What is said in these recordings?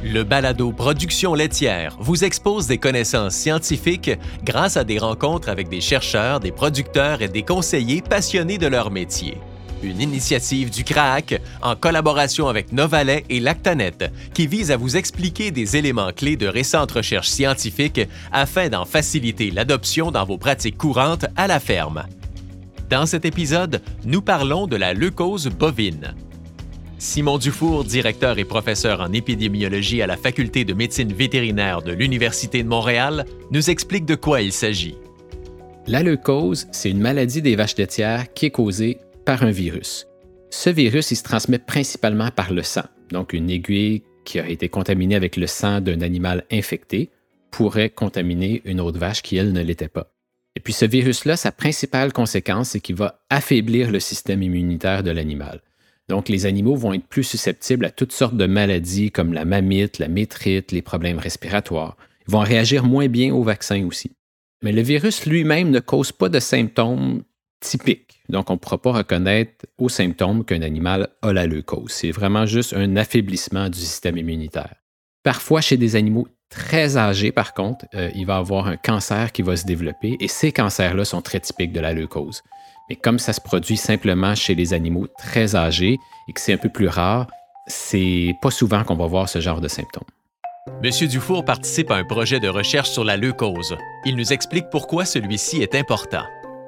Le balado Production laitière vous expose des connaissances scientifiques grâce à des rencontres avec des chercheurs, des producteurs et des conseillers passionnés de leur métier. Une initiative du CRAAC en collaboration avec Novalet et Lactanet qui vise à vous expliquer des éléments clés de récentes recherches scientifiques afin d'en faciliter l'adoption dans vos pratiques courantes à la ferme. Dans cet épisode, nous parlons de la leucose bovine. Simon Dufour, directeur et professeur en épidémiologie à la Faculté de médecine vétérinaire de l'Université de Montréal, nous explique de quoi il s'agit. La leucose, c'est une maladie des vaches laitières qui est causée par un virus. Ce virus, il se transmet principalement par le sang. Donc, une aiguille qui a été contaminée avec le sang d'un animal infecté pourrait contaminer une autre vache qui, elle, ne l'était pas. Et puis, ce virus-là, sa principale conséquence, c'est qu'il va affaiblir le système immunitaire de l'animal. Donc, les animaux vont être plus susceptibles à toutes sortes de maladies comme la mamite, la métrite, les problèmes respiratoires. Ils vont réagir moins bien aux vaccins aussi. Mais le virus lui-même ne cause pas de symptômes typiques. Donc, on ne pourra pas reconnaître aux symptômes qu'un animal a la leucose. C'est vraiment juste un affaiblissement du système immunitaire. Parfois, chez des animaux très âgés, par contre, il va y avoir un cancer qui va se développer et ces cancers-là sont très typiques de la leucose. Mais comme ça se produit simplement chez les animaux très âgés et que c'est un peu plus rare, c'est pas souvent qu'on va voir ce genre de symptômes. M. Dufour participe à un projet de recherche sur la leucose. Il nous explique pourquoi celui-ci est important.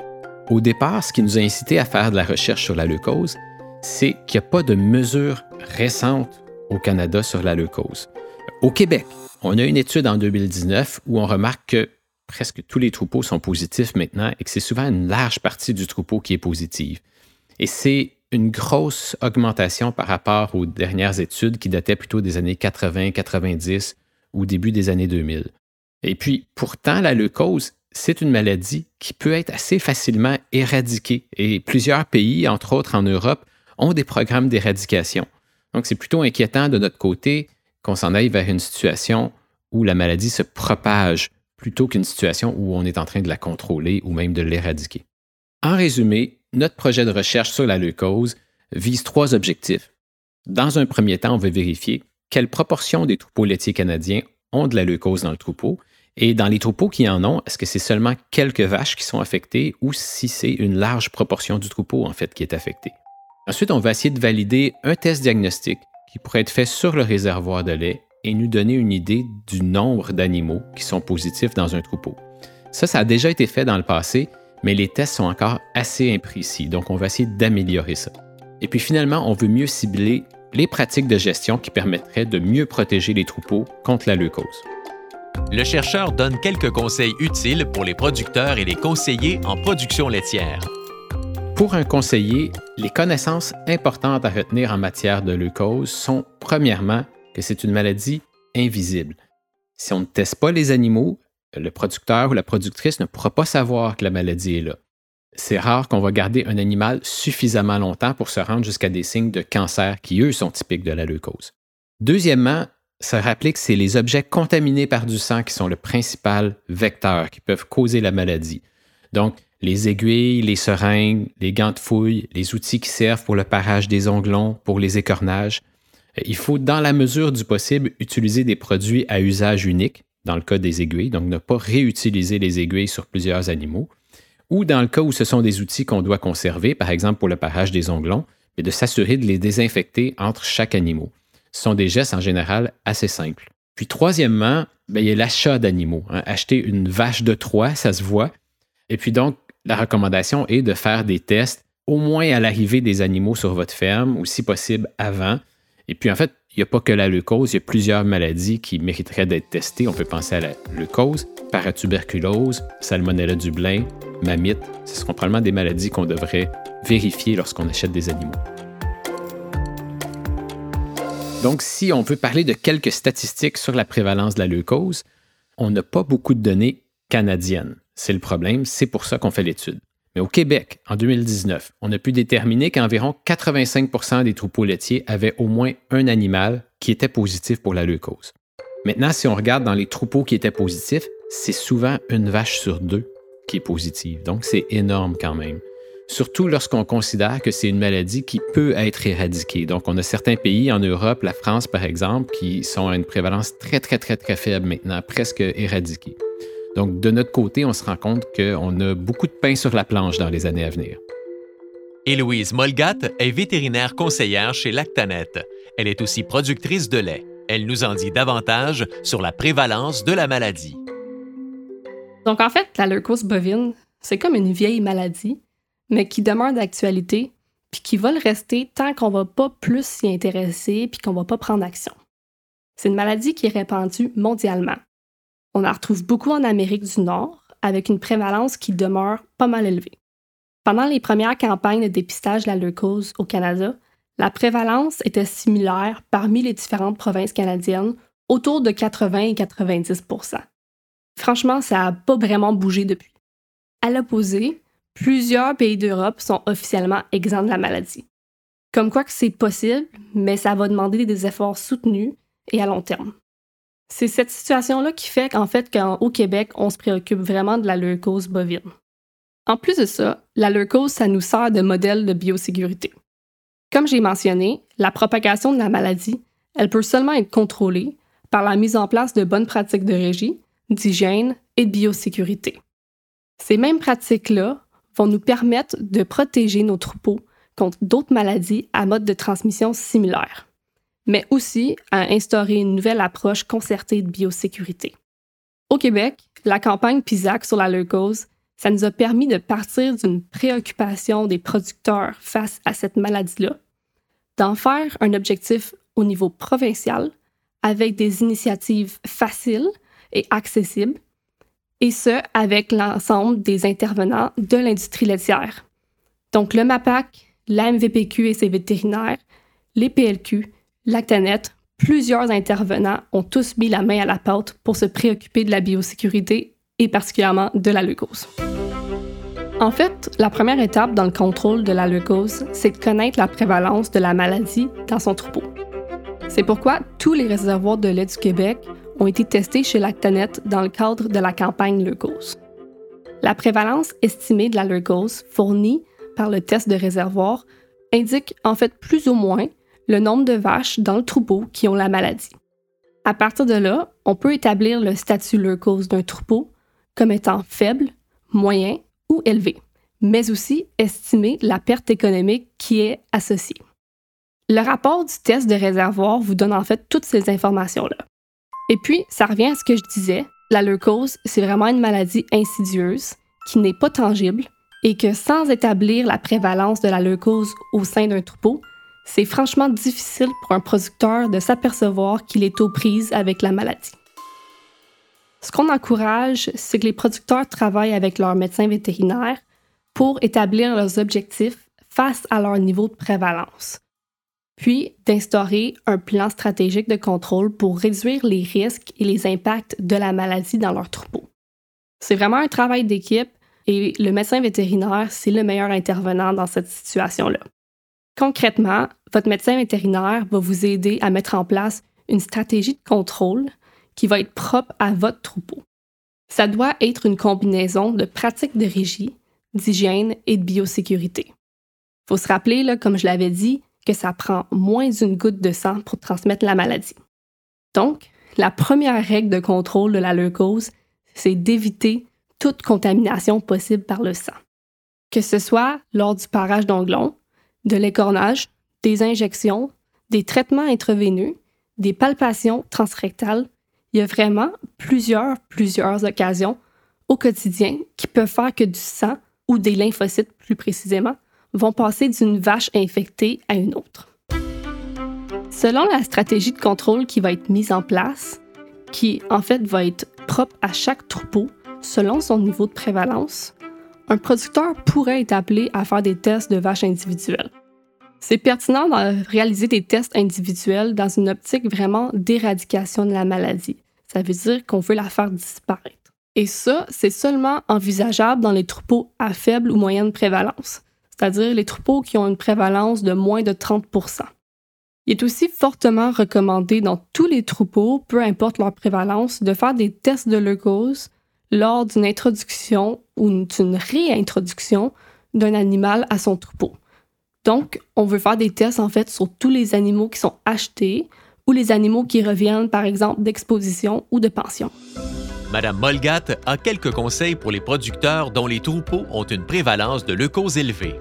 Au départ, ce qui nous a incité à faire de la recherche sur la leucose, c'est qu'il n'y a pas de mesures récentes au Canada sur la leucose. Au Québec, on a une étude en 2019 où on remarque que presque tous les troupeaux sont positifs maintenant et que c'est souvent une large partie du troupeau qui est positive. Et c'est une grosse augmentation par rapport aux dernières études qui dataient plutôt des années 80, 90 ou début des années 2000. Et puis, pourtant, la leucose, c'est une maladie qui peut être assez facilement éradiquée. Et plusieurs pays, entre autres en Europe, ont des programmes d'éradication. Donc, c'est plutôt inquiétant de notre côté qu'on s'en aille vers une situation où la maladie se propage plutôt qu'une situation où on est en train de la contrôler ou même de l'éradiquer. En résumé, notre projet de recherche sur la leucose vise 3 objectifs. Dans un premier temps, on veut vérifier quelle proportion des troupeaux laitiers canadiens ont de la leucose dans le troupeau et dans les troupeaux qui en ont, est-ce que c'est seulement quelques vaches qui sont affectées ou si c'est une large proportion du troupeau en fait qui est affectée. Ensuite, on va essayer de valider un test diagnostique qui pourrait être fait sur le réservoir de lait et nous donner une idée du nombre d'animaux qui sont positifs dans un troupeau. Ça a déjà été fait dans le passé, mais les tests sont encore assez imprécis, donc on va essayer d'améliorer ça. Et puis finalement, on veut mieux cibler les pratiques de gestion qui permettraient de mieux protéger les troupeaux contre la leucose. Le chercheur donne quelques conseils utiles pour les producteurs et les conseillers en production laitière. Pour un conseiller, les connaissances importantes à retenir en matière de leucose sont, premièrement, que c'est une maladie invisible. Si on ne teste pas les animaux, le producteur ou la productrice ne pourra pas savoir que la maladie est là. C'est rare qu'on va garder un animal suffisamment longtemps pour se rendre jusqu'à des signes de cancer qui, eux, sont typiques de la leucose. Deuxièmement, se rappeler que c'est les objets contaminés par du sang qui sont le principal vecteur qui peuvent causer la maladie. Donc, les aiguilles, les seringues, les gants de fouille, les outils qui servent pour le parage des onglons, pour les écornages. Il faut, dans la mesure du possible, utiliser des produits à usage unique, dans le cas des aiguilles, donc ne pas réutiliser les aiguilles sur plusieurs animaux, ou dans le cas où ce sont des outils qu'on doit conserver, par exemple pour le parage des onglons, mais de s'assurer de les désinfecter entre chaque animal. Ce sont des gestes en général assez simples. Puis troisièmement, il y a l'achat d'animaux. Acheter une vache de Troie, ça se voit. Et puis donc, la recommandation est de faire des tests au moins à l'arrivée des animaux sur votre ferme ou si possible avant. Et puis en fait, il n'y a pas que la leucose, il y a plusieurs maladies qui mériteraient d'être testées. On peut penser à la leucose, paratuberculose, salmonella Dublin, mamite. Ce seront probablement des maladies qu'on devrait vérifier lorsqu'on achète des animaux. Donc, si on veut parler de quelques statistiques sur la prévalence de la leucose, on n'a pas beaucoup de données canadiennes. C'est le problème, c'est pour ça qu'on fait l'étude. Mais au Québec, en 2019, on a pu déterminer qu'environ 85% des troupeaux laitiers avaient au moins un animal qui était positif pour la leucose. Maintenant, si on regarde dans les troupeaux qui étaient positifs, c'est souvent une vache sur 2 qui est positive. Donc, c'est énorme quand même. surtout lorsqu'on considère que c'est une maladie qui peut être éradiquée. Donc, on a certains pays en Europe, la France par exemple, qui sont à une prévalence très, très, très, très faible maintenant, presque éradiquée. Donc, de notre côté, on se rend compte qu'on a beaucoup de pain sur la planche dans les années à venir. Héloïse Molgat est vétérinaire conseillère chez Lactanet. Elle est aussi productrice de lait. Elle nous en dit davantage sur la prévalence de la maladie. Donc, en fait, la leucose bovine, c'est comme une vieille maladie, mais qui demeure d'actualité, puis qui va le rester tant qu'on va pas plus s'y intéresser, puis qu'on va pas prendre action. C'est une maladie qui est répandue mondialement. On en retrouve beaucoup en Amérique du Nord, avec une prévalence qui demeure pas mal élevée. Pendant les premières campagnes de dépistage de la leucose au Canada, la prévalence était similaire parmi les différentes provinces canadiennes, autour de 80 et 90 %. Franchement, ça n'a pas vraiment bougé depuis. À l'opposé, plusieurs pays d'Europe sont officiellement exempts de la maladie. Comme quoi que c'est possible, mais ça va demander des efforts soutenus et à long terme. C'est cette situation-là qui fait qu'au Québec, on se préoccupe vraiment de la leucose bovine. En plus de ça, la leucose, ça nous sert de modèle de biosécurité. Comme j'ai mentionné, la propagation de la maladie, elle peut seulement être contrôlée par la mise en place de bonnes pratiques de régie, d'hygiène et de biosécurité. Ces mêmes pratiques-là vont nous permettre de protéger nos troupeaux contre d'autres maladies à mode de transmission similaire, mais aussi à instaurer une nouvelle approche concertée de biosécurité. Au Québec, la campagne PISAC sur la leucose, ça nous a permis de partir d'une préoccupation des producteurs face à cette maladie-là, d'en faire un objectif au niveau provincial avec des initiatives faciles et accessibles, et ce, avec l'ensemble des intervenants de l'industrie laitière. Donc le MAPAC, la MVPQ et ses vétérinaires, les PLQ, Lactanet, plusieurs intervenants ont tous mis la main à la pâte pour se préoccuper de la biosécurité et particulièrement de la leucose. En fait, la première étape dans le contrôle de la leucose, c'est de connaître la prévalence de la maladie dans son troupeau. C'est pourquoi tous les réservoirs de lait du Québec ont été testés chez Lactanet dans le cadre de la campagne leucose. La prévalence estimée de la leucose fournie par le test de réservoir indique en fait plus ou moins le nombre de vaches dans le troupeau qui ont la maladie. À partir de là, on peut établir le statut leucose d'un troupeau comme étant faible, moyen ou élevé, mais aussi estimer la perte économique qui est associée. Le rapport du test de réservoir vous donne en fait toutes ces informations-là. Et puis, ça revient à ce que je disais, la leucose, c'est vraiment une maladie insidieuse qui n'est pas tangible et que sans établir la prévalence de la leucose au sein d'un troupeau, c'est franchement difficile pour un producteur de s'apercevoir qu'il est aux prises avec la maladie. Ce qu'on encourage, c'est que les producteurs travaillent avec leurs médecins vétérinaires pour établir leurs objectifs face à leur niveau de prévalence, puis d'instaurer un plan stratégique de contrôle pour réduire les risques et les impacts de la maladie dans leur troupeau. C'est vraiment un travail d'équipe et le médecin vétérinaire, c'est le meilleur intervenant dans cette situation-là. Concrètement, votre médecin vétérinaire va vous aider à mettre en place une stratégie de contrôle qui va être propre à votre troupeau. Ça doit être une combinaison de pratiques de régie, d'hygiène et de biosécurité. Il faut se rappeler, là, comme je l'avais dit, que ça prend moins d'une goutte de sang pour transmettre la maladie. Donc, la première règle de contrôle de la leucose, c'est d'éviter toute contamination possible par le sang. Que ce soit lors du parage d'onglons, de l'écornage, des injections, des traitements intraveineux, des palpations transrectales, il y a vraiment plusieurs occasions au quotidien qui peuvent faire que du sang, ou des lymphocytes plus précisément, vont passer d'une vache infectée à une autre. Selon la stratégie de contrôle qui va être mise en place, qui en fait va être propre à chaque troupeau selon son niveau de prévalence, un producteur pourrait être appelé à faire des tests de vaches individuelles. C'est pertinent de réaliser des tests individuels dans une optique vraiment d'éradication de la maladie. Ça veut dire qu'on veut la faire disparaître. Et ça, c'est seulement envisageable dans les troupeaux à faible ou moyenne prévalence, c'est-à-dire les troupeaux qui ont une prévalence de moins de 30 %. Il est aussi fortement recommandé dans tous les troupeaux, peu importe leur prévalence, de faire des tests de leucose lors d'une introduction ou d'une réintroduction d'un animal à son troupeau. Donc, on veut faire des tests en fait sur tous les animaux qui sont achetés ou les animaux qui reviennent, par exemple, d'exposition ou de pension. Madame Molgat a quelques conseils pour les producteurs dont les troupeaux ont une prévalence de leucose élevée.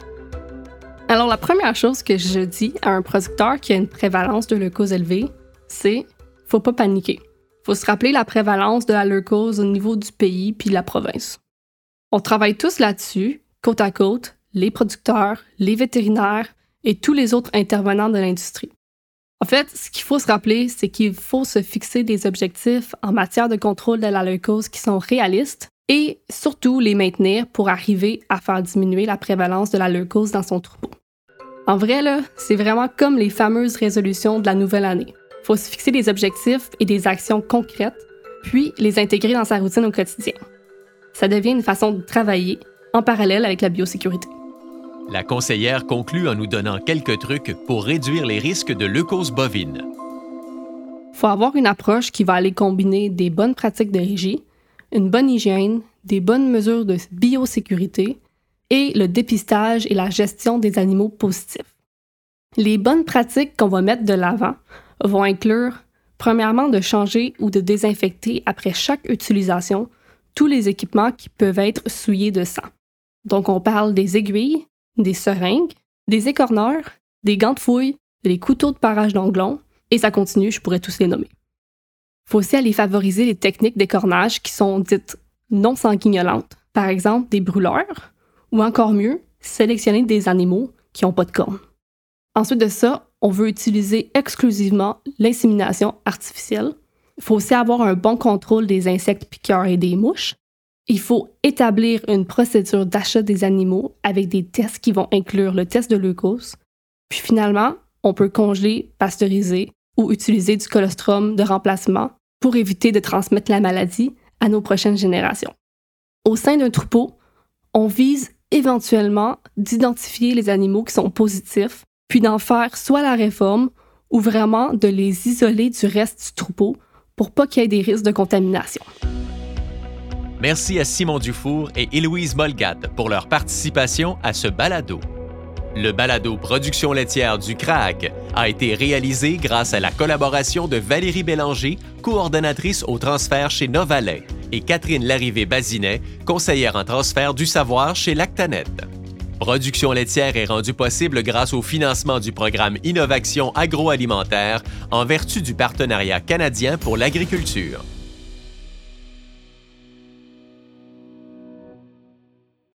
Alors, la première chose que je dis à un producteur qui a une prévalence de leucose élevée, c'est « faut pas paniquer ». Faut se rappeler la prévalence de la leucose au niveau du pays puis de la province. On travaille tous là-dessus, côte à côte, les producteurs, les vétérinaires et tous les autres intervenants de l'industrie. En fait, ce qu'il faut se rappeler, c'est qu'il faut se fixer des objectifs en matière de contrôle de la leucose qui sont réalistes et surtout les maintenir pour arriver à faire diminuer la prévalence de la leucose dans son troupeau. En vrai, là, c'est vraiment comme les fameuses résolutions de la nouvelle année. Il faut se fixer des objectifs et des actions concrètes, puis les intégrer dans sa routine au quotidien. Ça devient une façon de travailler en parallèle avec la biosécurité. La conseillère conclut en nous donnant quelques trucs pour réduire les risques de leucose bovine. Il faut avoir une approche qui va aller combiner des bonnes pratiques de régie, une bonne hygiène, des bonnes mesures de biosécurité et le dépistage et la gestion des animaux positifs. Les bonnes pratiques qu'on va mettre de l'avant vont inclure, premièrement, de changer ou de désinfecter après chaque utilisation tous les équipements qui peuvent être souillés de sang. Donc, on parle des aiguilles, des seringues, des écorneurs, des gants de fouille, des couteaux de parage d'onglons, et ça continue, je pourrais tous les nommer. Il faut aussi aller favoriser les techniques d'écornage qui sont dites non sanguignolantes, par exemple des brûleurs, ou encore mieux, sélectionner des animaux qui n'ont pas de cornes. Ensuite de ça, on veut utiliser exclusivement l'insémination artificielle. Il faut aussi avoir un bon contrôle des insectes piqueurs et des mouches. Il faut établir une procédure d'achat des animaux avec des tests qui vont inclure le test de leucose. Puis finalement, on peut congeler, pasteuriser ou utiliser du colostrum de remplacement pour éviter de transmettre la maladie à nos prochaines générations. Au sein d'un troupeau, on vise éventuellement d'identifier les animaux qui sont positifs, puis d'en faire soit la réforme ou vraiment de les isoler du reste du troupeau pour pas qu'il y ait des risques de contamination. Merci à Simon Dufour et Héloïse Molgat pour leur participation à ce balado. Le balado Production laitière du CRAAC a été réalisé grâce à la collaboration de Valérie Bélanger, coordonnatrice au transfert chez Novalet, et Catherine Larrivé-Bazinet, conseillère en transfert du savoir chez Lactanet. Production laitière est rendue possible grâce au financement du programme Innovation agroalimentaire en vertu du Partenariat canadien pour l'agriculture.